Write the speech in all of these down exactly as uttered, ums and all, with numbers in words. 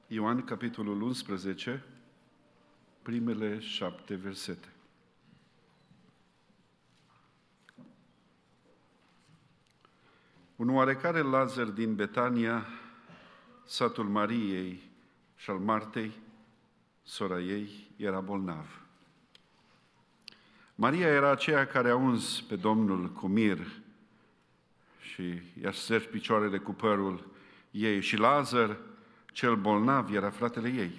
Ioan, capitolul unsprezece, primele șapte versete. Un oarecare Lazar din Betania, satul Mariei și al Martei, sora ei, era bolnav. Maria era aceea care a uns pe Domnul cu mir și i-a șters picioarele cu părul ei, și Lazar, cel bolnav, era fratele ei.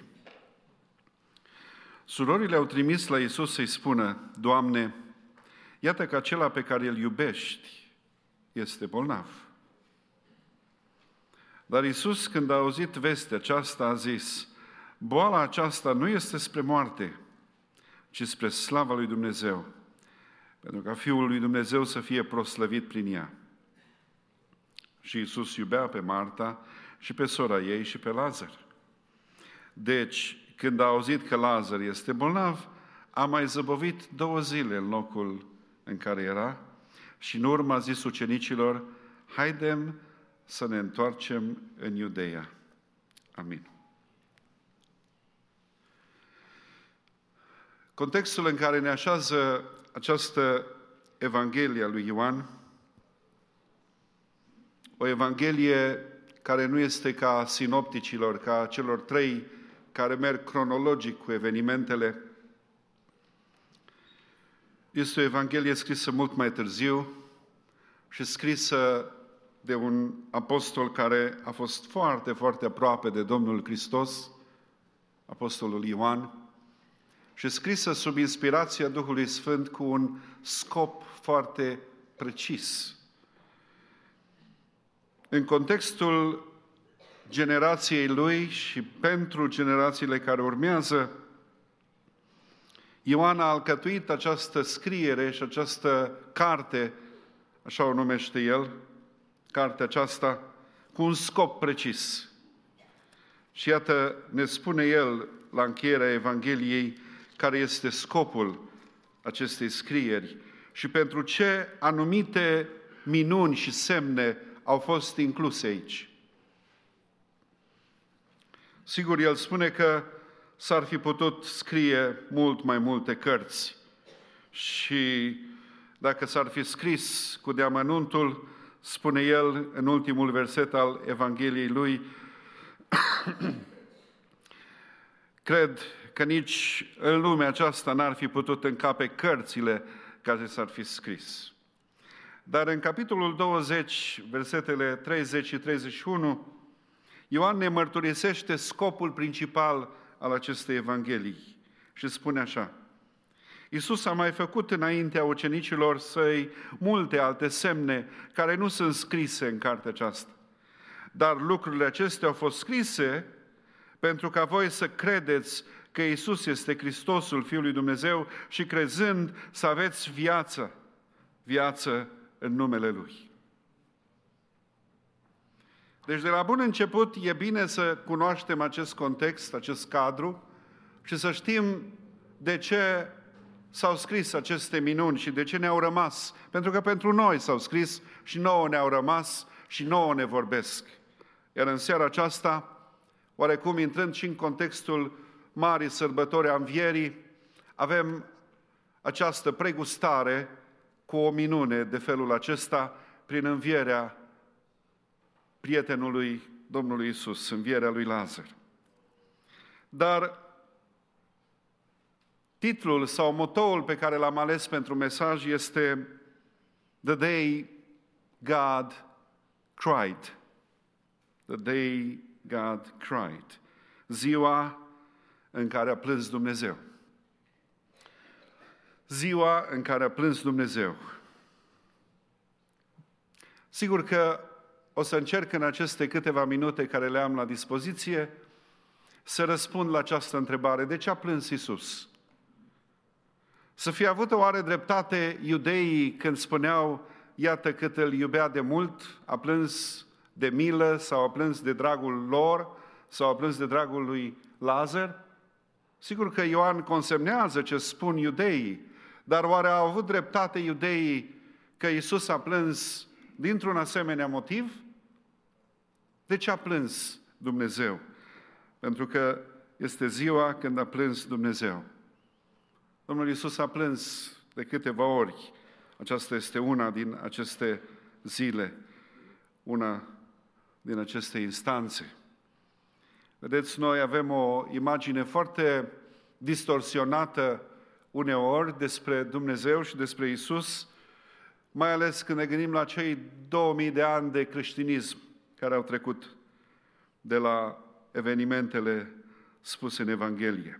Surorile au trimis la Iisus să-i spună: Doamne, iată că acela pe care îl iubești este bolnav. Dar Iisus, când a auzit vestea aceasta, a zis: boala aceasta nu este spre moarte, ci spre slava lui Dumnezeu, pentru ca Fiul lui Dumnezeu să fie proslăvit prin ea. Și Iisus iubea pe Marta și pe sora ei și pe Lazar. Deci, când a auzit că Lazar este bolnav, a mai zăbovit două zile în locul în care era și în urmă a zis ucenicilor: haidem să ne întoarcem în Iudeea. Amin. Contextul în care ne așează această Evanghelie a lui Ioan, o Evanghelie care nu este ca sinopticilor, ca celor trei care merg cronologic cu evenimentele. Este o Evanghelie scrisă mult mai târziu și scrisă de un apostol care a fost foarte, foarte aproape de Domnul Hristos, apostolul Ioan, și scrisă sub inspirația Duhului Sfânt cu un scop foarte precis. În contextul generației lui și pentru generațiile care urmează, Ioan a alcătuit această scriere și această carte, așa o numește el, cartea aceasta, cu un scop precis. Și iată, ne spune el la încheierea Evangheliei care este scopul acestei scrieri și pentru ce anumite minuni și semne au fost incluse aici. Sigur, el spune că s-ar fi putut scrie mult mai multe cărți și dacă s-ar fi scris cu deamănuntul, spune el în ultimul verset al Evangheliei lui, cred că nici în lumea aceasta n-ar fi putut încape cărțile care s-ar fi scris. Dar în capitolul douăzeci, versetele treizeci și treizeci și unu, Ioan ne mărturisește scopul principal al acestei Evanghelii și spune așa: Iisus a mai făcut înaintea ucenicilor săi multe alte semne care nu sunt scrise în cartea aceasta. Dar lucrurile acestea au fost scrise pentru ca voi să credeți că Iisus este Hristosul, Fiul lui Dumnezeu, și crezând să aveți viață, viață în numele Lui. Deci de la bun început e bine să cunoaștem acest context, acest cadru și să știm de ce s-au scris aceste minuni și de ce ne-au rămas. Pentru că pentru noi s-au scris și nouă ne-au rămas și nouă ne vorbesc. Iar în seara aceasta, oarecum intrând și în contextul marii sărbători a Învierii, avem această pregustare cu o minune de felul acesta prin învierea prietenului Domnului Iisus, învierea lui Lazar. Dar titlul sau motoul pe care l-am ales pentru mesaj este The Day God Cried. The Day God Cried. Ziua în care a plâns Dumnezeu. Ziua în care a plâns Dumnezeu. Sigur că o să încerc în aceste câteva minute care le am la dispoziție să răspund la această întrebare. De ce a plâns Iisus? Să fie avută oare dreptate iudeii când spuneau: iată cât îl iubea de mult, a plâns de milă sau a plâns de dragul lor sau a plâns de dragul lui Lazar? Sigur că Ioan consemnează ce spun iudeii, dar oare au avut dreptate iudeii că Iisus a plâns dintr-un asemenea motiv? De ce a plâns Dumnezeu? pentru că este ziua când a plâns Dumnezeu. Domnul Iisus a plâns de câteva ori. Aceasta este una din aceste zile, una din aceste instanțe. Vedeți, noi avem o imagine foarte distorsionată uneori despre Dumnezeu și despre Iisus, mai ales când ne gândim la cei două mii de ani de creștinism care au trecut de la evenimentele spuse în Evanghelie.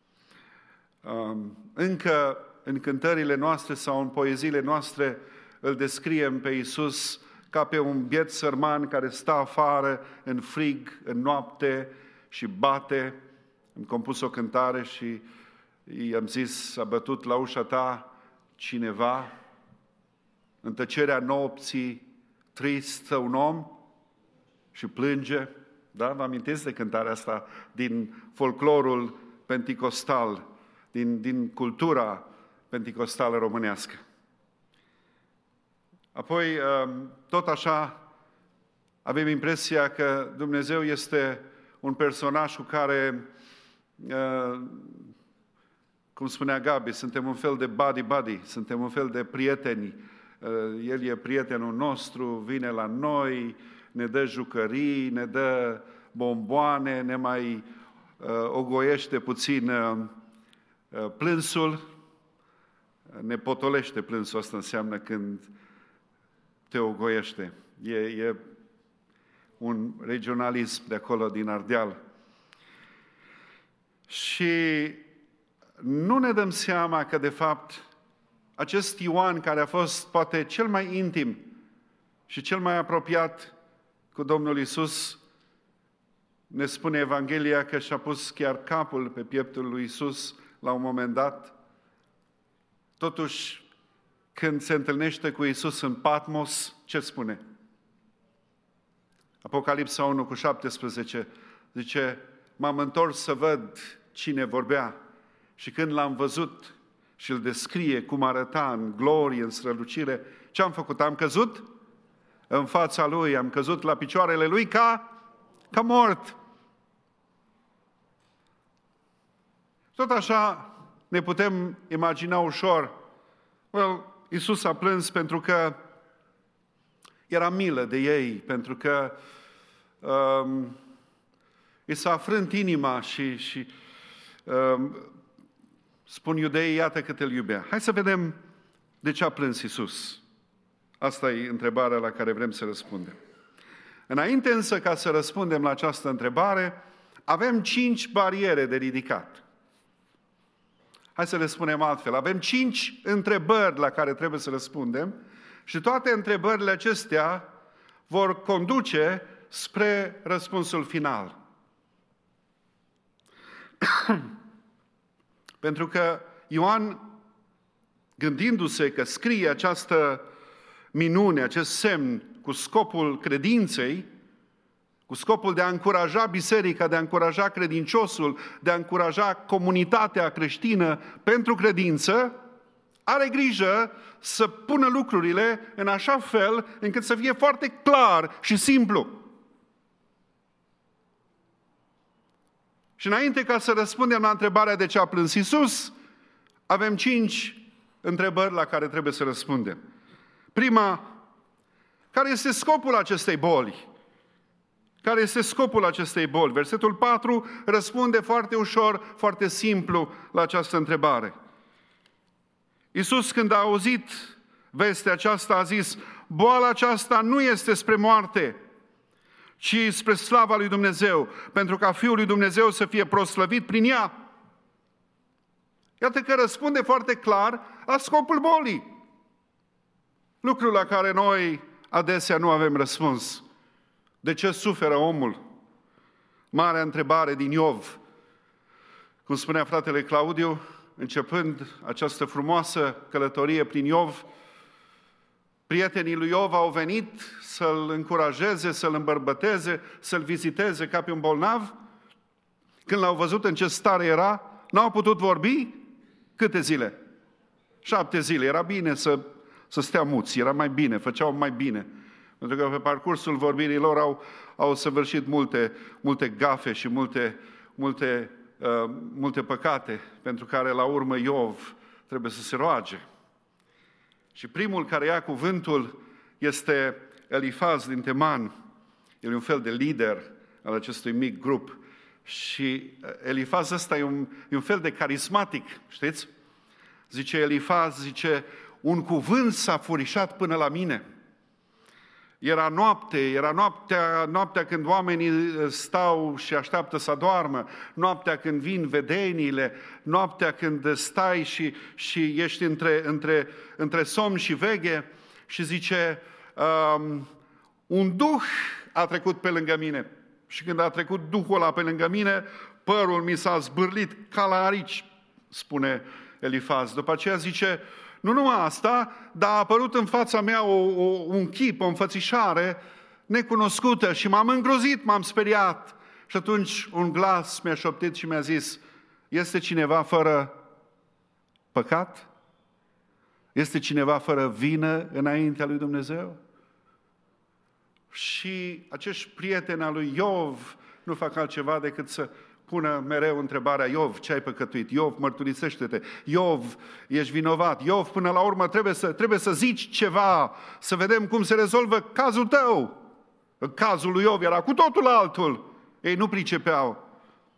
Încă în cântările noastre sau în poeziile noastre îl descriem pe Iisus ca pe un biet sărman care stă afară în frig, în noapte și bate. Am compus o cântare și i-am zis, a bătut la ușa ta cineva, în tăcerea nopții, trist, stă un om și plânge. Da? Vă amintiți de cântarea asta din folclorul penticostal, din, din cultura penticostală românească. Apoi, tot așa, avem impresia că Dumnezeu este un personaj cu care, cum spunea Gabi, suntem un fel de buddy-buddy, suntem un fel de prieteni. El e prietenul nostru, vine la noi, ne dă jucării, ne dă bomboane, ne mai ogoiește puțin plânsul, ne potolește plânsul, asta înseamnă când te ogoiește. E, e un regionalism de acolo, din Ardeal. Și nu ne dăm seama că, de fapt, acest Ioan, care a fost poate cel mai intim și cel mai apropiat cu Domnul Iisus, ne spune Evanghelia că și-a pus chiar capul pe pieptul lui Iisus la un moment dat. Totuși, când se întâlnește cu Iisus în Patmos, ce spune? Apocalipsa unu cu șaptesprezece zice, m-am întors să văd cine vorbea și când l-am văzut și îl descrie cum arăta în glorie, în strălucire, ce am făcut? Am căzut în fața lui, am căzut la picioarele lui ca, ca mort. Tot așa ne putem imagina ușor. Well, Iisus a plâns pentru că era milă de ei, pentru că um, i s-a frânt inima și, și um, spun iudeii, iată cât îl iubea. Hai să vedem de ce a plâns Iisus. Asta e întrebarea la care vrem să răspundem. Înainte însă ca să răspundem la această întrebare, avem cinci bariere de ridicat. Hai să le spunem altfel. Avem cinci întrebări la care trebuie să răspundem și toate întrebările acestea vor conduce spre răspunsul final. Pentru că Ioan, gândindu-se că scrie această minune, acest semn cu scopul credinței, cu scopul de a încuraja biserica, de a încuraja credinciosul, de a încuraja comunitatea creștină pentru credință, are grijă să pună lucrurile în așa fel încât să fie foarte clar și simplu. Și înainte ca să răspundem la întrebarea de ce a plâns Iisus, avem cinci întrebări la care trebuie să răspundem. Prima, care este scopul acestei boli? Care este scopul acestei boli? Versetul patru răspunde foarte ușor, foarte simplu la această întrebare. Iisus, când a auzit vestea aceasta, a zis, boala aceasta nu este spre moarte, ci spre slava lui Dumnezeu, pentru ca Fiul lui Dumnezeu să fie proslăvit prin ea. Iată că răspunde foarte clar la scopul bolii. Lucrul la care noi adesea nu avem răspuns. De ce suferă omul? Marea întrebare din Iov. Cum spunea fratele Claudiu, începând această frumoasă călătorie prin Iov, prietenii lui Iov au venit să-l încurajeze, să-l îmbărbăteze, să-l viziteze ca pe un bolnav. Când l-au văzut în ce stare era, n-au putut vorbi. Câte zile? Șapte zile. Era bine să, să stea muți, era mai bine, făceau mai bine. Pentru că pe parcursul vorbirii lor au, au săvârșit multe, multe gafe și multe, multe, uh, multe păcate, pentru care la urmă Iov trebuie să se roage. Și primul care ia cuvântul este Elifaz din Teman. El e un fel de lider al acestui mic grup. Și Elifaz ăsta e un, e un fel de carismatic, știți? Zice Elifaz, zice, un cuvânt s-a furișat până la mine. Era noapte, era noaptea, noaptea când oamenii stau și așteaptă să doarmă, noaptea când vin vedeniile, noaptea când stai și, și ești între, între, între somn și veche și zice, um, un duh a trecut pe lângă mine. Și când a trecut duhul ăla pe lângă mine, părul mi s-a zbârlit ca la arici, spune Elifaz. După aceea zice, nu numai asta, dar a apărut în fața mea o, o, un chip, o înfățișare necunoscută și m-am îngrozit, m-am speriat. Și atunci un glas mi-a șoptit și mi-a zis, este cineva fără păcat? Este cineva fără vină înaintea lui Dumnezeu? Și acești prieteni al lui Iov nu fac altceva decât să pună mereu întrebarea, Iov, ce ai păcătuit? Iov, mărturisește-te. Iov, ești vinovat. Iov, până la urmă trebuie să, trebuie să zici ceva, să vedem cum se rezolvă cazul tău. Cazul lui Iov era cu totul altul. Ei nu pricepeau.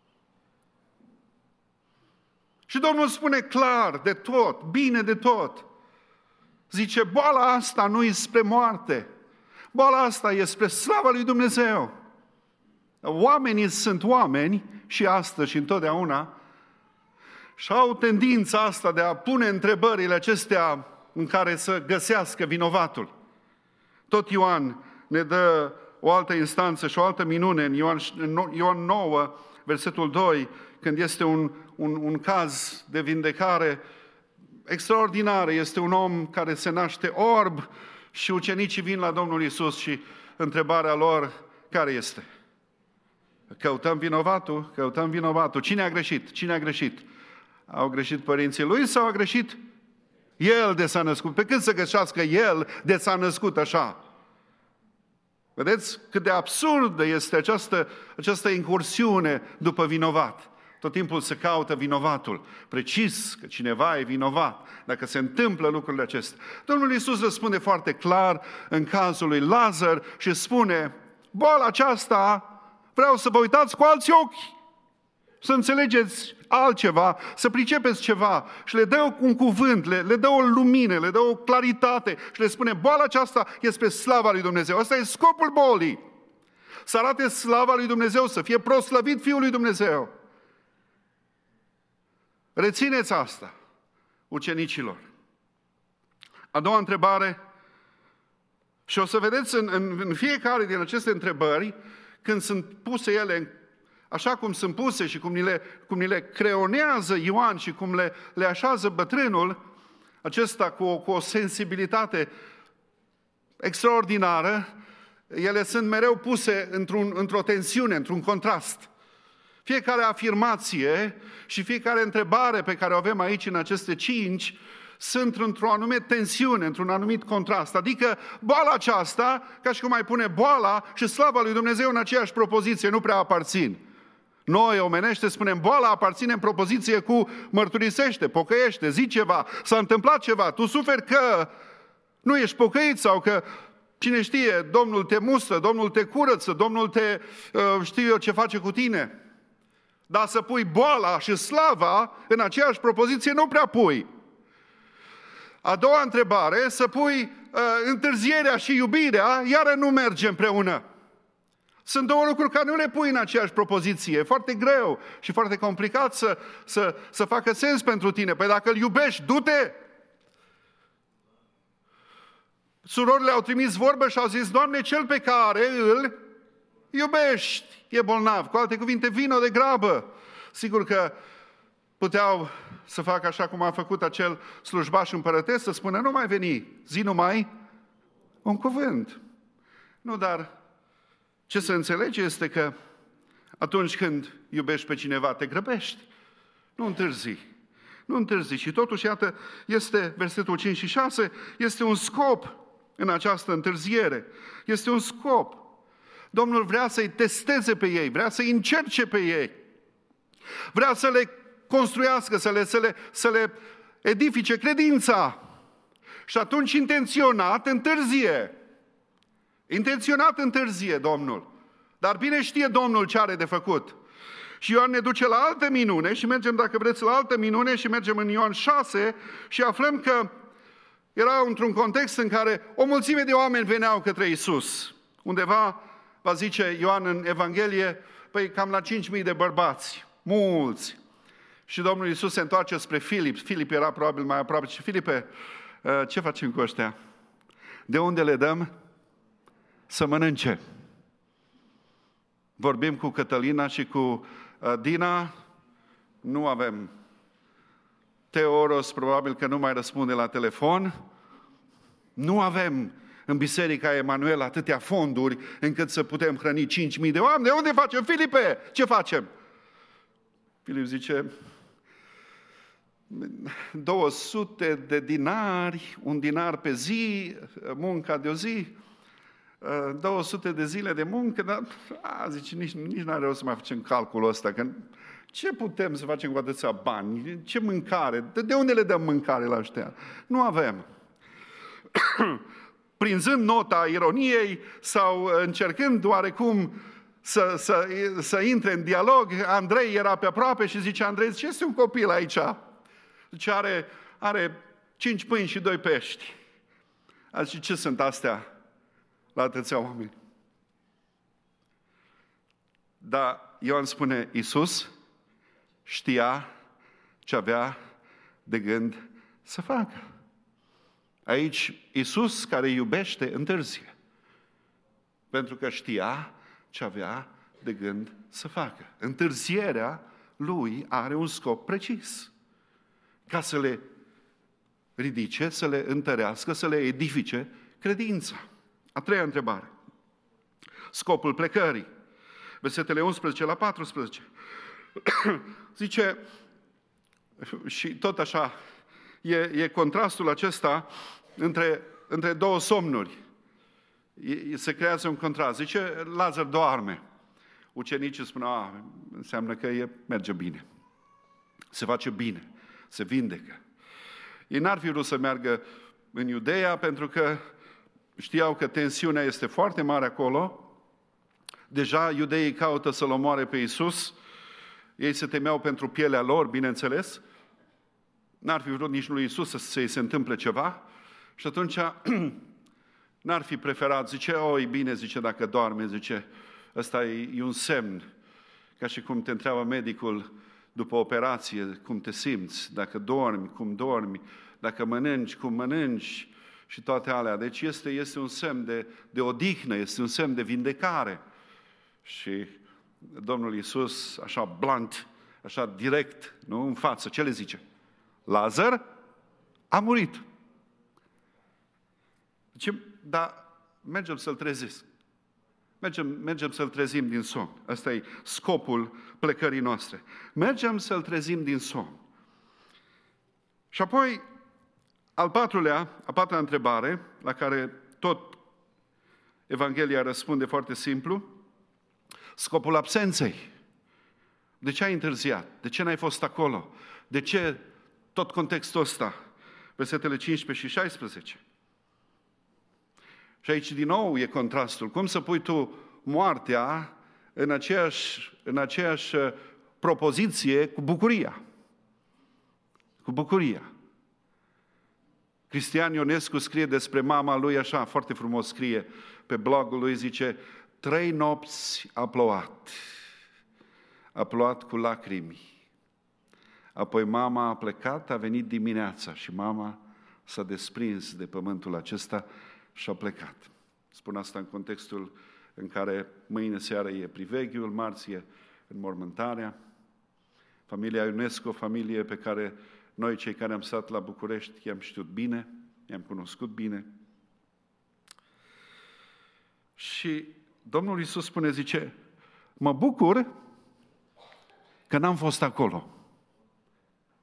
Și Domnul spune clar de tot, bine de tot. Zice, boala asta nu e spre moarte. Boala asta e spre slava lui Dumnezeu. Oamenii sunt oameni și astăzi și întotdeauna și au tendința asta de a pune întrebările acestea în care să găsească vinovatul. Tot Ioan ne dă o altă instanță și o altă minune în Ioan, Ioan nouă, versetul doi, când este un, un, un caz de vindecare extraordinar. Este un om care se naște orb și ucenicii vin la Domnul Iisus și întrebarea lor, care este? Căutăm vinovatul, căutăm vinovatul. Cine a greșit? Cine a greșit? Au greșit părinții lui sau a greșit el de s-a născut? Pe când să găsească el de s-a născut așa? Vedeți cât de absurdă este această, această incursiune după vinovat. Tot timpul se caută vinovatul. Precis că cineva e vinovat dacă se întâmplă lucrurile acestea. Domnul Iisus răspunde foarte clar în cazul lui Lazar și spune, boala aceasta vreau să vă uitați cu alți ochi, să înțelegeți altceva, să pricepeți ceva și le dă un cuvânt, le, le dă o lumină, le dă o claritate și le spune, boala aceasta este spre slava lui Dumnezeu. Asta e scopul bolii. Să arate slava lui Dumnezeu, să fie proslăvit Fiul lui Dumnezeu. Rețineți asta, ucenicilor. A doua întrebare, și o să vedeți în, în, în fiecare din aceste întrebări, când sunt puse ele așa cum sunt puse și cum ni le, cum ni le creonează Ioan și cum le, le așează bătrânul, acesta cu o, cu o sensibilitate extraordinară, ele sunt mereu puse într-un, într-o tensiune, într-un contrast. Fiecare afirmație și fiecare întrebare pe care o avem aici în aceste cinci sunt într-o anumită tensiune, într-un anumit contrast. Adică boala aceasta, ca și cum ai pune boala și slava lui Dumnezeu în aceeași propoziție, nu prea aparțin. Noi, omenește, spunem boala aparține în propoziție cu mărturisește, pocăiește, zi ceva, s-a întâmplat ceva, tu suferi că nu ești pocăit sau că, cine știe, Domnul te mustră, Domnul te curăță, Domnul te, știu eu ce face cu tine. Dar să pui boala și slava în aceeași propoziție nu prea pui. A doua întrebare, să pui uh, întârzierea și iubirea, iară nu merge împreună. Sunt două lucruri care nu le pui în aceeași propoziție. E foarte greu și foarte complicat să, să, să facă sens pentru tine. Păi dacă îl iubești, du-te! Surorile au trimis vorbă și au zis, Doamne, cel pe care îl iubești e bolnav. Cu alte cuvinte, vino de grabă. Sigur că puteau să facă așa cum a făcut acel slujbaș împărătesc, să spună, nu mai veni, zi numai un cuvânt. Nu, dar ce se înțelege este că atunci când iubești pe cineva, te grăbești. Nu întârzi. Nu întârzi. Și totuși, iată, este versetul cinci și șase, este un scop în această întârziere. Este un scop. Domnul vrea să-i testeze pe ei, vrea să-i încerce pe ei, vrea să le construiască, să le, să le, să le edifice credința. Și atunci intenționat întârzie. Intenționat întârzie Domnul. Dar bine știe Domnul ce are de făcut. Și Ioan ne duce la altă minune și mergem, dacă vreți, la altă minune și mergem în Ioan șase și aflăm că era într-un context în care o mulțime de oameni veneau către Iisus. Undeva, va zice Ioan în Evanghelie, păi cam la cinci mii de bărbați, mulți. Și Domnul Iisus se întoarce spre Filip. Filip era probabil mai aproape. Și Filipe, ce facem cu ăștia? De unde le dăm să mănânce? Vorbim cu Cătălina și cu Dina, nu avem. Teoros probabil că nu mai răspunde la telefon. Nu avem în Biserica Emanuel atâtea fonduri încât să putem hrăni cinci mii de oameni. De unde facem, Filipe? Ce facem? Filip zice, două sute de dinari, un dinar pe zi, munca de o zi, două sute de zile de muncă, dar, a, zice, nici, nici n-are rost să mai facem calculul ăsta, că ce putem să facem cu atâția bani? Ce mâncare? De, de unde le dăm mâncare la ăștia? Nu avem. Prinzând nota ironiei sau încercând oarecum să, să, să intre în dialog, Andrei era pe aproape și zice, Andrei, ce este un copil aici? Zice, are, are cinci pâini și doi pești. A zice, ce sunt astea la atâția oameni? Dar Ioan spune, Iisus știa ce avea de gând să facă. Aici Iisus, care iubește, întârzie. Pentru că știa ce avea de gând să facă. Întârzierea lui are un scop precis. Ca să le ridice, să le întărească, să le edifice credința. A treia întrebare. Scopul plecării. Versetele unsprezece la paisprezece. Zice, și tot așa, e, e contrastul acesta între, între două somnuri. E, se creează un contrast. Zice, Lazar doarme. Ucenicii spun, a, înseamnă că e, merge bine. Se face bine. Se vindecă. Ei n-ar fi vrut să meargă în Iudeea pentru că știau că tensiunea este foarte mare acolo. Deja iudeii caută să-L omoare pe Iisus. Ei se temeau pentru pielea lor, bineînțeles. N-ar fi vrut nici lui Iisus să se, se întâmple ceva. Și atunci n-ar fi preferat. Zice, oi, bine, zice, dacă doarme, zice, ăsta e, e un semn. Ca și cum te întreabă medicul după operație, cum te simți, dacă dormi, cum dormi, dacă mănânci, cum mănânci și toate alea. Deci este, este un semn de, de odihnă, este un semn de vindecare. Și Domnul Iisus, așa blunt, așa direct, nu în față, ce le zice? Lazar a murit. Zice, dar mergem să-l trezesc. Mergem, mergem să-l trezim din somn. Ăsta e scopul plecării noastre. Mergem să-l trezim din somn. Și apoi, al patrulea, a patra întrebare, la care tot Evanghelia răspunde foarte simplu, scopul absenței. De ce ai întârziat? De ce n-ai fost acolo? De ce tot contextul ăsta? Versetele cincisprezece și șaisprezece. Și aici din nou e contrastul. Cum să pui tu moartea în aceeași, în aceeași propoziție cu bucuria? Cu bucuria. Cristian Ionescu scrie despre mama lui așa, foarte frumos scrie pe blogul lui, zice, trei nopți a plouat. A plouat cu lacrimi. Apoi mama a plecat, a venit dimineața și mama s-a desprins de pământul acesta și a plecat. Spun asta în contextul în care mâine seară e priveghiul, marți e înmormântarea. Familia Ionescu, o familie pe care noi, cei care am stat la București, i-am știut bine, i-am cunoscut bine. Și Domnul Iisus spune, zice, mă bucur că n-am fost acolo.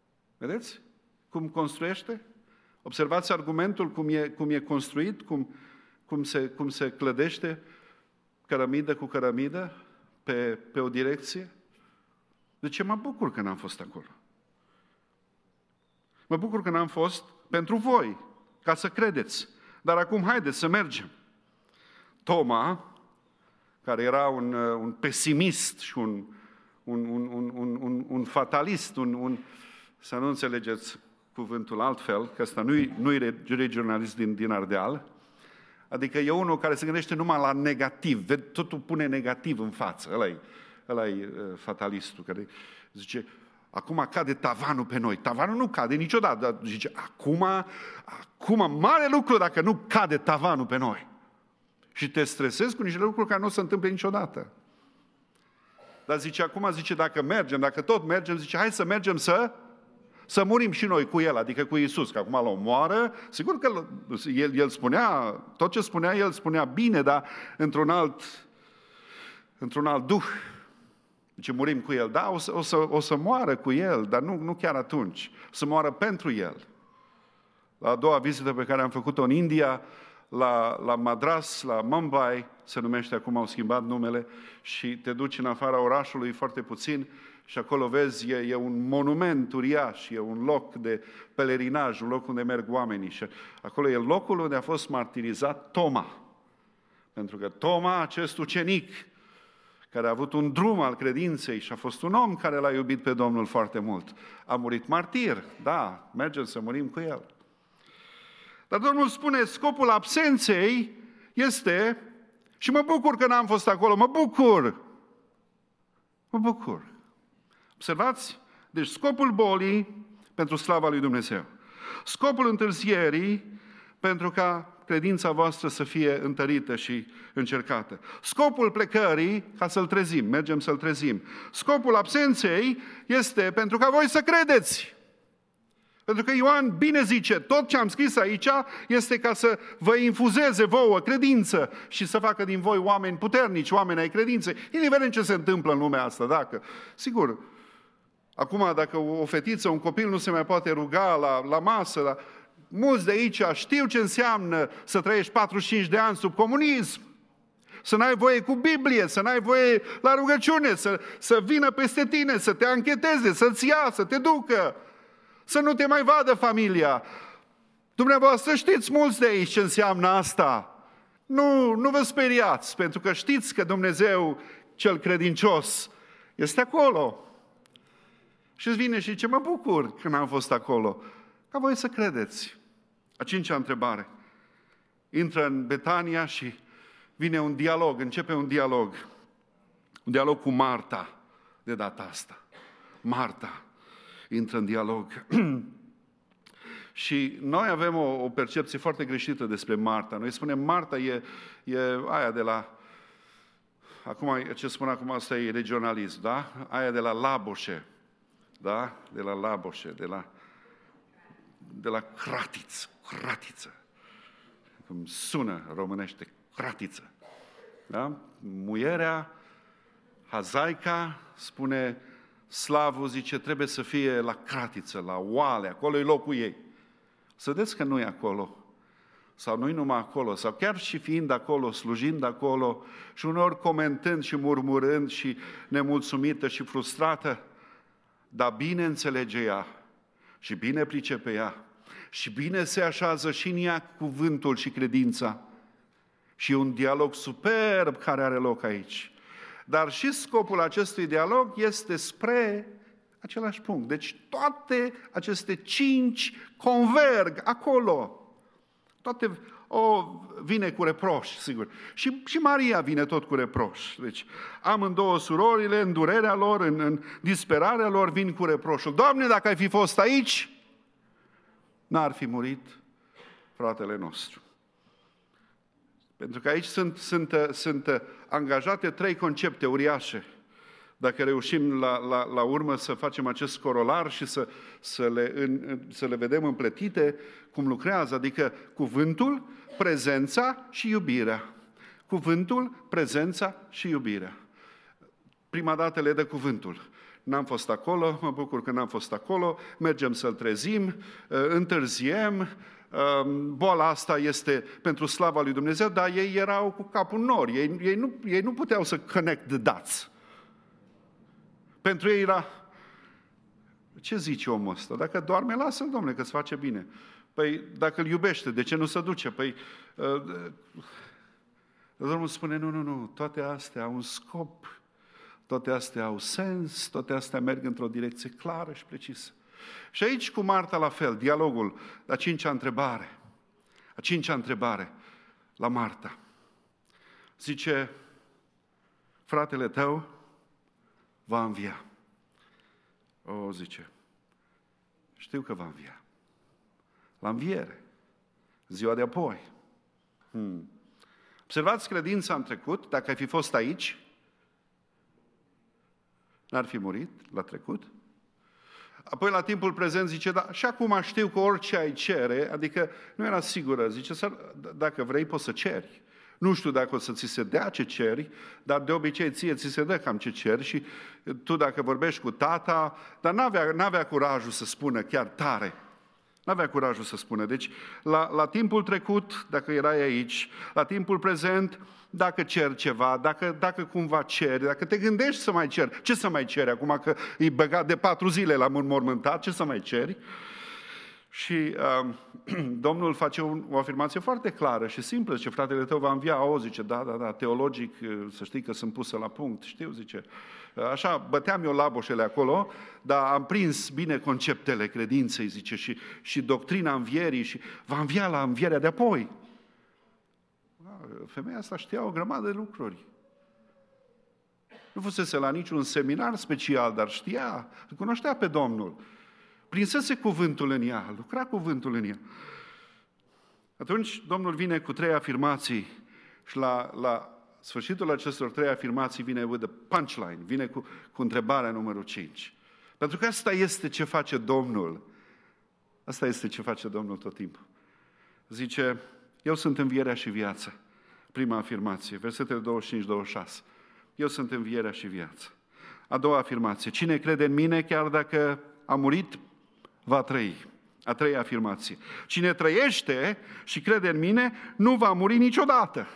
Vedeți cum construiește? Observați argumentul, cum e, cum e construit, cum cum se, cum se clădește cărămidă cu cărămidă pe, pe o direcție? De ce mă bucur că n-am fost acolo? Mă bucur că n-am fost pentru voi, ca să credeți. Dar acum haideți să mergem. Toma, care era un, un pesimist și un, un, un, un, un, un, un fatalist, un, un, să nu înțelegeți cuvântul altfel, că ăsta nu-i, nu-i regionalist din, din Ardeal, adică e unul care se gândește numai la negativ, totul pune negativ în față, ăla-i, ăla-i uh, fatalistul, care zice, acum cade tavanul pe noi. Tavanul nu cade niciodată, dar zice, acum, acum mare lucru dacă nu cade tavanul pe noi. Și te stresezi cu niște lucruri care nu se întâmplă niciodată. Dar zice, acum zice, dacă mergem, dacă tot mergem, zice, hai să mergem să, să murim și noi cu El, adică cu Iisus, că acum îl omoară. Sigur că el, el spunea, tot ce spunea, El spunea bine, dar într-un alt, într-un alt duh. Zice, murim cu El. Da, o să, o să, o să moară cu El, dar nu, nu chiar atunci. O să moară pentru El. La a doua vizită pe care am făcut-o în India, la, la Madras, la Mumbai, se numește, acum au schimbat numele, și te duci în afara orașului foarte puțin și acolo vezi, e, e un monument uriaș, e un loc de pelerinaj, un loc unde merg oamenii. Și acolo e locul unde a fost martirizat Toma. Pentru că Toma, acest ucenic, care a avut un drum al credinței și a fost un om care l-a iubit pe Domnul foarte mult, a murit martir. Da, mergem să murim cu el. Dar Domnul spune, scopul absenței este, și mă bucur că n-am fost acolo, mă bucur, mă bucur. Observați? Deci scopul bolii pentru slava lui Dumnezeu. Scopul întârzierii pentru ca credința voastră să fie întărită și încercată. Scopul plecării ca să-l trezim, mergem să-l trezim. Scopul absenței este pentru ca voi să credeți. Pentru că Ioan bine zice, tot ce am scris aici este ca să vă infuzeze vouă credință și să facă din voi oameni puternici, oameni ai credinței. Indiferent ce se întâmplă în lumea asta, dacă, sigur, acum dacă o fetiță, un copil nu se mai poate ruga la, la masă, la, mulți de aici știu ce înseamnă să trăiești patruzeci și cinci de ani sub comunism, să n-ai voie cu Biblie, să n-ai voie la rugăciune, să, să vină peste tine, să te ancheteze, să-ți ia, să te ducă, să nu te mai vadă familia. Dumneavoastră știți mulți de aici ce înseamnă asta. Nu, nu vă speriați, pentru că știți că Dumnezeu cel credincios este acolo. Și îți vine și zice, mă bucur când am fost acolo. Ca voi să credeți. A cincea întrebare. Intră în Betania și vine un dialog, începe un dialog. Un dialog cu Marta, de data asta. Marta intră în dialog. Și noi avem o, o percepție foarte greșită despre Marta. Noi spunem, Marta e, e aia de la... Acum, ce spun acum, asta e regionalism, da? Aia de la Laboșe. Da? De la Laboșe, de la... de la cratiță, cratiță. Cum sună românește, cratiță. Da? Muierea, hazaica, spune slavul, zice, trebuie să fie la cratiță, la oale, acolo e locul ei. Să vedeți că nu e acolo. Sau nu-i numai acolo, sau chiar și fiind acolo, slujind acolo, și uneori comentând și murmurând și nemulțumită și frustrată, dar bine înțelege ea și bine pricepe ea și bine se așează și în ea cuvântul și credința. Și e un dialog superb care are loc aici. Dar și scopul acestui dialog este spre același punct. Deci toate aceste cinci converg acolo. Toate, o, vine cu reproș, sigur. Și, și Maria vine tot cu reproș. Deci amândouă surorile, în durerea lor, în, în disperarea lor, vin cu reproșul. Doamne, dacă ai fi fost aici, n-ar fi murit fratele nostru. Pentru că aici sunt, sunt, sunt angajate trei concepte uriașe. Dacă reușim la, la, la urmă să facem acest corolar și să, să, le, în, să le vedem împletite cum lucrează, adică cuvântul, prezența și iubirea. Cuvântul, prezența și iubirea. Prima dată le dă cuvântul. n-am fost acolo, mă bucur că n-am fost acolo, mergem să-l trezim, întârziem, boala asta este pentru slava lui Dumnezeu, dar ei erau cu capul în nori, ei, ei, nu, ei nu puteau să connect the dots. Pentru ei era, ce zice omul ăsta? Dacă doarme, lasă-l, domnule, că-ți face bine. Păi, dacă îl iubește, de ce nu se duce? Păi, uh, Domnul spune, nu, nu, nu, toate astea au un scop, toate astea au sens, toate astea merg într-o direcție clară și precisă. Și aici cu Marta la fel, dialogul, a cincea întrebare, a cincea întrebare la Marta. Zice, fratele tău va învia. O, zice, știu că va învia. La înviere, ziua de apoi. Hmm. Observați credința în trecut, dacă ai fi fost aici, n-ar fi murit la trecut. Apoi la timpul prezent zice, da, și acum știu că orice ai cere, adică nu era sigură, zice, dacă vrei poți să ceri. Nu știu dacă o să ți se dea ce ceri, dar de obicei ție ți se dă cam ce ceri și tu dacă vorbești cu tata, dar n-avea, n-avea curajul să spună chiar tare. N-avea curajul să spună. Deci, la, la timpul trecut, dacă erai aici, la timpul prezent, dacă ceri ceva, dacă, dacă cumva ceri, dacă te gândești să mai ceri, ce să mai ceri acum că e băgat de patru zile la înmormântat, ce să mai ceri? Și uh, Domnul face un, o afirmație foarte clară și simplă, zice, fratele tău va învia, o, zice, da, da, da, teologic, să știi că sunt pusă la punct, știu, zice, așa, băteam eu laboșele acolo, dar am prins bine conceptele credinței, zice, și, și doctrina învierii și va învia la învierea de apoi. Femeia asta știa o grămadă de lucruri. Nu fusese la niciun seminar special, dar știa, cunoștea pe Domnul. Prinsese cuvântul în ea, lucra cuvântul în ea. Atunci Domnul vine cu trei afirmații și la, la sfârșitul acestor trei afirmații vine with the punchline, vine cu, cu întrebarea numărul cinci. Pentru că asta este ce face Domnul. Asta este ce face Domnul tot timpul. Zice, eu sunt învierea și viața. Prima afirmație, versetele douăzeci și cinci douăzeci și șase. Eu sunt învierea și viața. A doua afirmație, cine crede în mine, chiar dacă a murit, va trăi. A treia afirmație. Cine trăiește și crede în mine, nu va muri niciodată.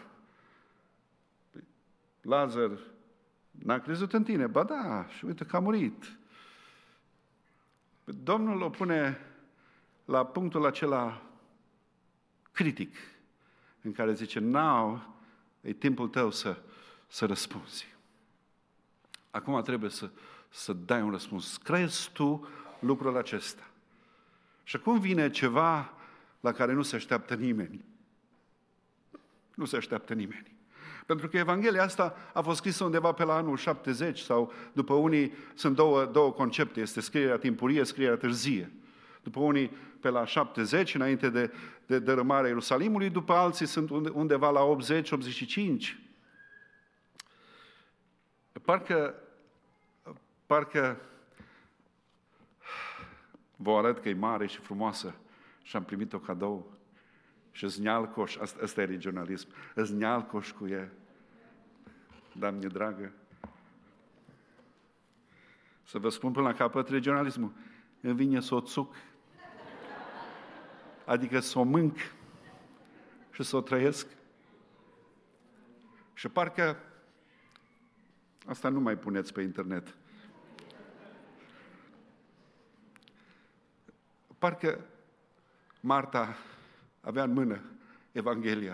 Lazar n-a crezut în tine. Ba da, și uite că a murit. Domnul o pune la punctul acela critic, în care zice, now e timpul tău să, să răspunzi. Acum trebuie să, să dai un răspuns. Crezi tu lucrul acesta? Și acum vine ceva la care nu se așteaptă nimeni. Nu se așteaptă nimeni. Pentru că Evanghelia asta a fost scrisă undeva pe la anul șaptezeci sau după unii sunt două, două concepte. Este scrierea timpurie, scrierea târzie. După unii pe la șaptezeci, înainte de, de dărâmarea Ierusalimului, după alții sunt undeva la optzeci optzeci și cinci. Parcă, parcă vă arăt că e mare și frumoasă și am primit-o cadou și znealcoș, asta, asta e regionalism, znealcoș cu ea. Doamne dragă, să vă spun până la capăt regionalismul, îmi vine să o țuc, adică să o mânc și să o trăiesc. Și parcă, asta nu mai puneți pe internet, parcă Marta avea în mână Evanghelia.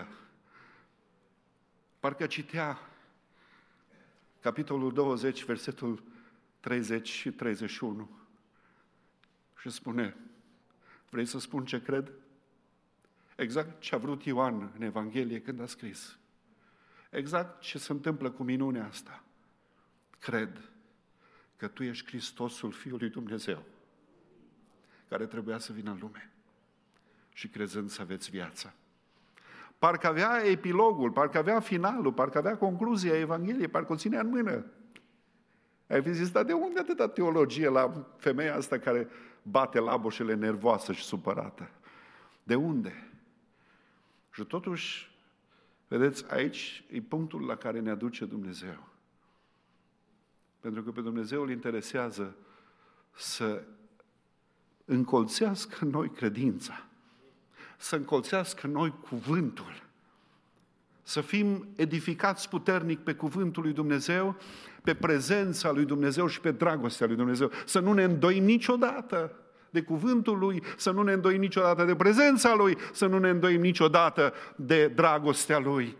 Parcă citea capitolul douăzeci, versetul treizeci și treizeci și unu și spune, vrei să spun ce cred? Exact ce a vrut Ioan în Evanghelie când a scris. Exact ce se întâmplă cu minunea asta. Cred că Tu ești Hristosul Fiului Dumnezeu, care trebuia să vină în lume. Și crezând să aveți viața. Parcă avea epilogul, parcă avea finalul, parcă avea concluzia Evangheliei, parcă o ținea în mână. Ai fi zis, dar de unde atâta teologie la femeia asta care bate laboșele nervoasă și supărată? De unde? Și totuși, vedeți, aici e punctul la care ne aduce Dumnezeu. Pentru că pe Dumnezeu îl interesează să încolțească în noi credința, să încolțească în noi cuvântul, să fim edificați puternic pe cuvântul lui Dumnezeu, pe prezența lui Dumnezeu și pe dragostea lui Dumnezeu. Să nu ne îndoim niciodată de cuvântul lui, să nu ne îndoim niciodată de prezența lui, să nu ne îndoim niciodată de dragostea lui.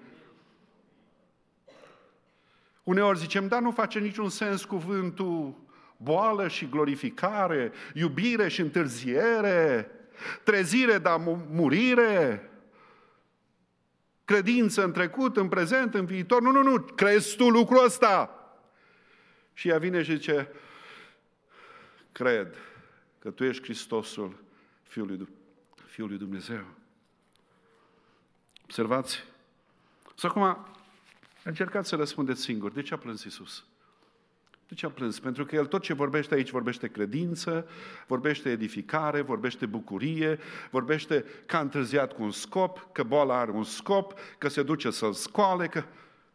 Uneori zicem, dar nu face niciun sens cuvântul boală și glorificare, iubire și întârziere, trezire, dar murire, credință în trecut, în prezent, în viitor. Nu, nu, nu, crezi tu lucrul ăsta? Și ea vine și zice, cred că tu ești Hristosul, Fiul lui, Fiul lui Dumnezeu. Observați? Și acum, încercați să răspundeți singuri. De ce a plâns Iisus? De ce a plâns? Pentru că El tot ce vorbește aici, vorbește credință, vorbește edificare, vorbește bucurie, vorbește că a întârziat cu un scop, că boala are un scop, că se duce să-l scoale, că...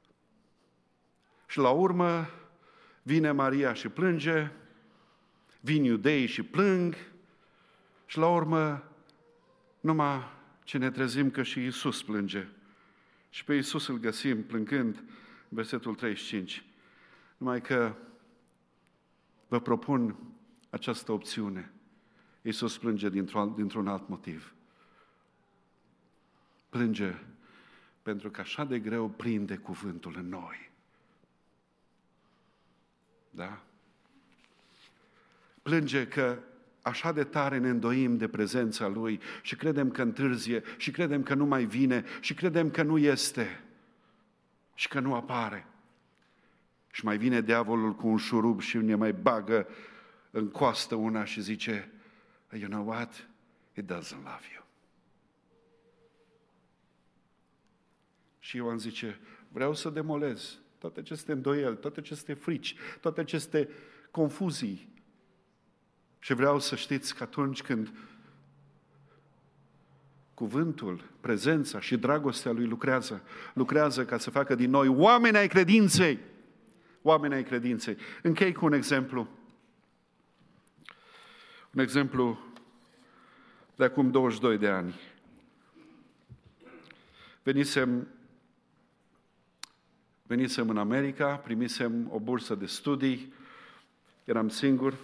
Și la urmă vine Maria și plânge, vin iudeii și plâng și la urmă numai ce ne trezim că și Iisus plânge. Și pe Iisus îl găsim plângând, versetul treizeci și cinci. Numai că vă propun această opțiune. Iisus plânge dintr-un, dintr-un alt motiv. Plânge pentru că așa de greu prinde cuvântul în noi. Da? Plânge că așa de tare ne îndoim de prezența Lui și credem că întârzie și credem că nu mai vine și credem că nu este și că nu apare. Și mai vine diavolul cu un șurub și ne mai bagă în coastă una și zice, you know what? It doesn't love you. Și Ioan zice, vreau să demolez toate aceste îndoieli, toate aceste frici, toate aceste confuzii. Și vreau să știți că atunci când cuvântul, prezența și dragostea Lui lucrează, lucrează ca să facă din noi oameni ai credinței. Oameni ai credinței. Închei cu un exemplu. Un exemplu de acum douăzeci și doi de ani. Venisem, venisem în America, primisem o bursă de studii, eram singur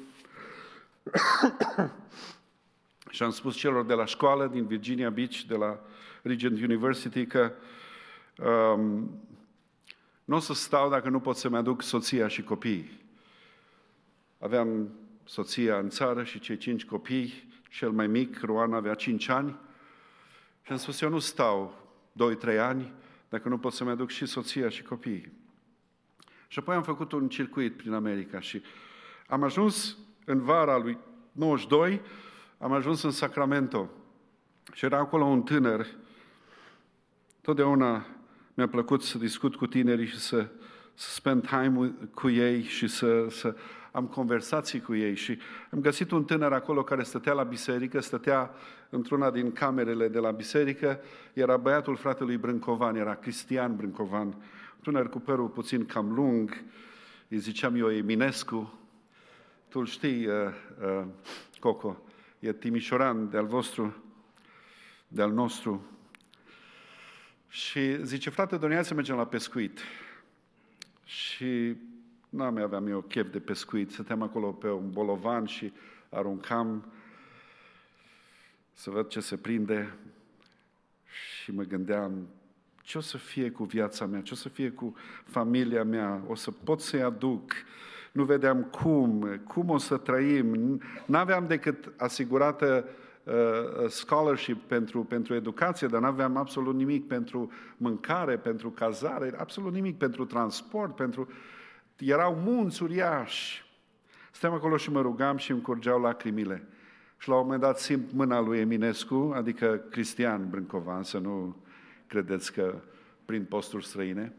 și am spus celor de la școală din Virginia Beach, de la Regent University, că um, nu o să stau dacă nu pot să-mi aduc soția și copiii. Aveam soția în țară și cei cinci copii, cel mai mic, Roan, avea cinci ani. Și am spus, eu nu stau doi trei ani dacă nu pot să-mi aduc și soția și copiii. Și apoi am făcut un circuit prin America și am ajuns în vara lui nouăzeci și doi, am ajuns în Sacramento. Și era acolo un tânăr. Totdeauna mi-a plăcut să discut cu tinerii și să, să spend time cu ei și să, să am conversații cu ei. Și am găsit un tânăr acolo care stătea la biserică, stătea într-una din camerele de la biserică, era băiatul fratelui Brâncovan, era Cristian Brâncovan, un tânăr cu părul puțin cam lung, îi ziceam eu Eminescu. Tu știi, uh, uh, Coco, e timișoran de-al vostru, de-al nostru. Și zice, frate, doream să mergem la pescuit. Și nu mai aveam eu chef de pescuit. Stăteam acolo pe un bolovan și aruncam să văd ce se prinde. Și mă gândeam, ce o să fie cu viața mea, ce o să fie cu familia mea, o să pot să-i aduc. Nu vedeam cum, cum o să trăim. N-aveam decât asigurată uh, scholarship pentru, pentru educație, dar n-aveam absolut nimic pentru mâncare, pentru cazare, absolut nimic pentru transport, pentru... Erau munți uriași. Stăteam acolo și mă rugam și îmi curgeau lacrimile. Și la un moment dat simt mâna lui Eminescu, adică Cristian Brâncovan, să nu credeți că prin posturi străine.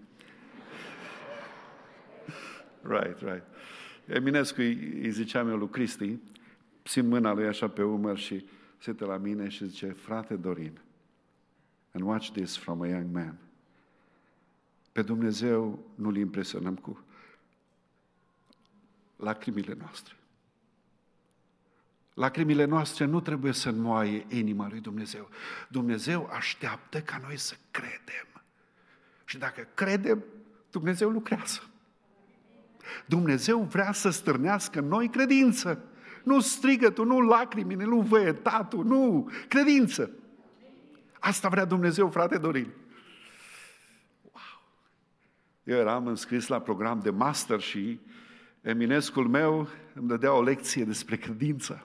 Right, right. Eminescu îi, îi ziceam eu lui Cristi, simt mâna lui așa pe umăr și se uită la mine și zice, frate Dorin, and watch this from a young man. Pe Dumnezeu nu-L impresionăm cu lacrimile noastre. Lacrimile noastre nu trebuie să înmoaie inima lui Dumnezeu. Dumnezeu așteaptă ca noi să credem. Și dacă credem, Dumnezeu lucrează. Dumnezeu vrea să stârnească în noi credință. Nu strigătul, nu lacrimile, nu văietatul, nu, credință. Asta vrea Dumnezeu, frate Dorin. Wow! Eu eram înscris la program de master și eminescul meu îmi dădea o lecție despre credință.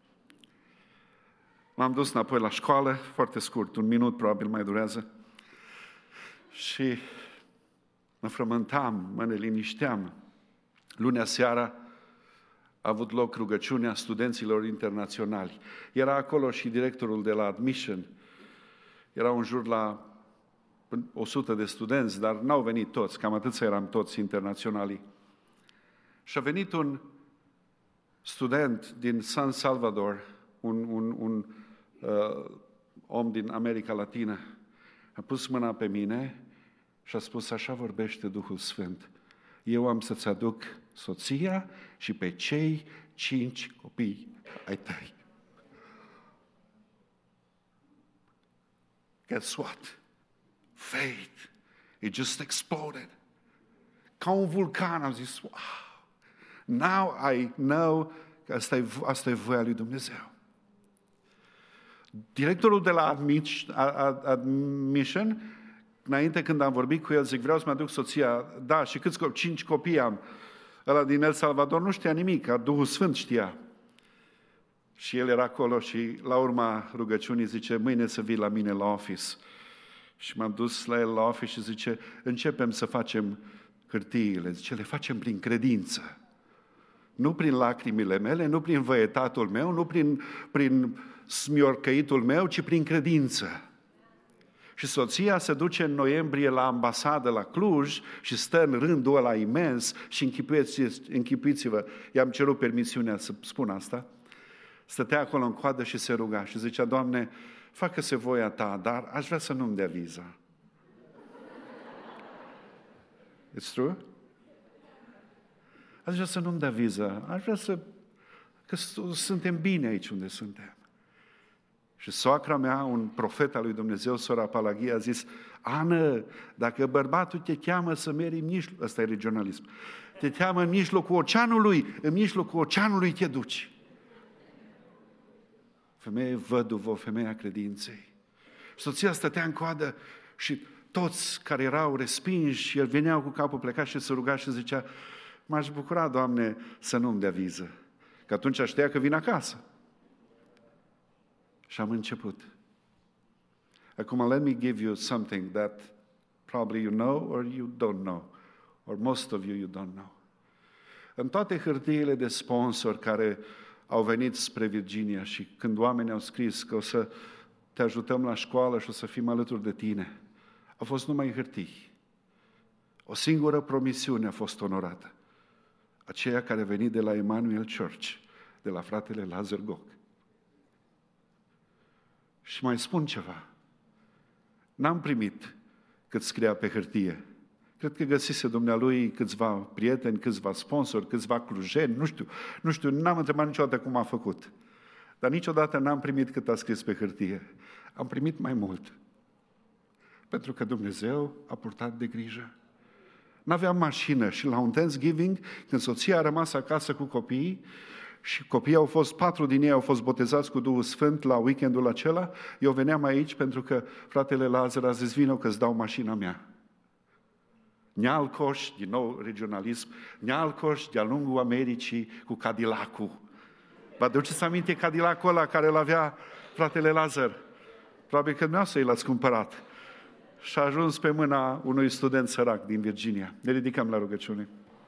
M-am dus înapoi la școală, foarte scurt, un minut probabil mai durează, și mă frământam, mă nelinișteam. Lunea seara a avut loc rugăciunea studenților internaționali. Era acolo și directorul de la Admission. Erau în jur la o sută de studenți, dar n-au venit toți, cam atâția eram toți internaționali. Și a venit un student din San Salvador, un, un, un uh, om din America Latină, a pus mâna pe mine și a spus: așa vorbește Duhul Sfânt. Eu am să-ți aduc soția și pe cei cinci copii ai tăi. Guess what? Faith. It just exploded. Ca un vulcan am zis: wow! Now I know că asta e, asta e voia lui Dumnezeu. Directorul de la Admission, înainte când am vorbit cu el, zic: vreau să-mi aduc soția. Da, și câți copii? Cinci copii am. Ăla din El Salvador nu știa nimic, Duhul Sfânt știa. Și el era acolo și la urma rugăciunii zice: mâine să vii la mine la office. Și m-am dus la el la office și zice: începem să facem hârtiile. Zice: le facem prin credință. Nu prin lacrimile mele, nu prin văietatul meu, nu prin, prin smiorcăitul meu, ci prin credință. Și soția se duce în noiembrie la ambasadă la Cluj și stă în rândul ăla imens și închipuiți, închipuiți-vă, i-am cerut permisiunea să spun asta, stătea acolo în coadă și se ruga și zicea: Doamne, facă-se voia Ta, dar aș vrea să nu-mi dea viza. It's true? Aș vrea să nu-mi dea viză, aș vrea să... că suntem bine aici unde suntem. Și soacra mea, un profet al lui Dumnezeu, sora Palaghia, a zis: Ană, dacă bărbatul te cheamă să mergi în mijlocul, ăsta e regionalism, te cheamă în mijlocul oceanului, în mijlocul oceanului te duci. Femeie văduvă, o femeie a credinței. Soția stătea în coadă și toți care erau respinși, el veneau cu capul plecat și se ruga și zicea: m-aș bucura, Doamne, să nu-mi dea viză, că atunci știa că vin acasă. Și am început. Acum, let me give you something that probably you know or you don't know, or most of you you don't know. În toate hârtiile de sponsor care au venit spre Virginia și când oamenii au scris că o să te ajutăm la școală și o să fim alături de tine, au fost numai hârtii. O singură promisiune a fost onorată. Aceea care a venit de la Emmanuel Church, de la fratele Lazar Gog. Și mai spun ceva. N-am primit cât scria pe hârtie. Cred că găsise dumnealui câțiva prieteni, câțiva sponsori, câțiva clujeni, nu știu, nu știu, n-am întrebat niciodată cum a făcut. Dar niciodată n-am primit cât a scris pe hârtie. Am primit mai mult. Pentru că Dumnezeu a purtat de grijă. N-aveam mașină și la un Thanksgiving, când soția a rămas acasă cu copiii, și copiii au fost, patru din ei au fost botezați cu Duhul Sfânt la weekendul acela, eu veneam aici pentru că fratele Lazar a zis: vină că îți dau mașina mea. Nealcoș, din nou regionalism, Nealcoș de-a lungul Americii cu Cadillac-ul. Vă aduceți aminte Cadillac-ul ăla care îl avea fratele Lazar? Probabil că dumneavoastră i l-ați cumpărat. Și a ajuns pe mâna unui student sărac din Virginia. Ne ridicăm la rugăciune.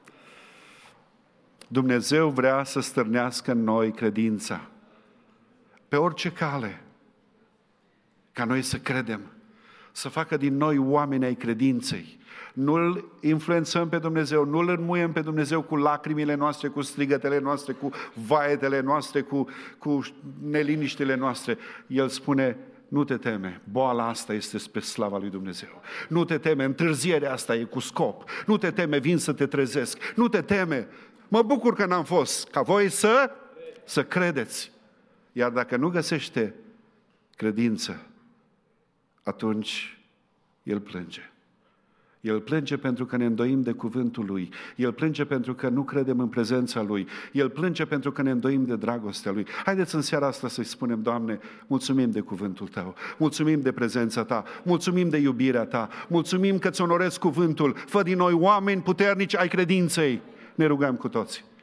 Dumnezeu vrea să stârnească în noi credința. Pe orice cale. Ca noi să credem. Să facă din noi oameni ai credinței. Nu-L influențăm pe Dumnezeu, nu-L înmuiem pe Dumnezeu cu lacrimile noastre, cu strigătele noastre, cu vaetele noastre, cu, cu neliniștile noastre. El spune: nu te teme, boala asta este spre slava lui Dumnezeu. Nu te teme, întârzierea asta e cu scop. Nu te teme, vin să te trezesc. Nu te teme, Mă bucur că n-am fost, ca voi să, să credeți. Iar dacă nu găsește credință, atunci el plânge. El plânge pentru că ne îndoim de cuvântul Lui. El plânge pentru că nu credem în prezența Lui. El plânge pentru că ne îndoim de dragostea Lui. Haideți în seara asta să-i spunem, Doamne, mulțumim de cuvântul Tău, mulțumim de prezența Ta, mulțumim de iubirea Ta, mulțumim că îți onorezi cuvântul, fă din noi oameni puternici ai credinței. Ne rugăm cu toții.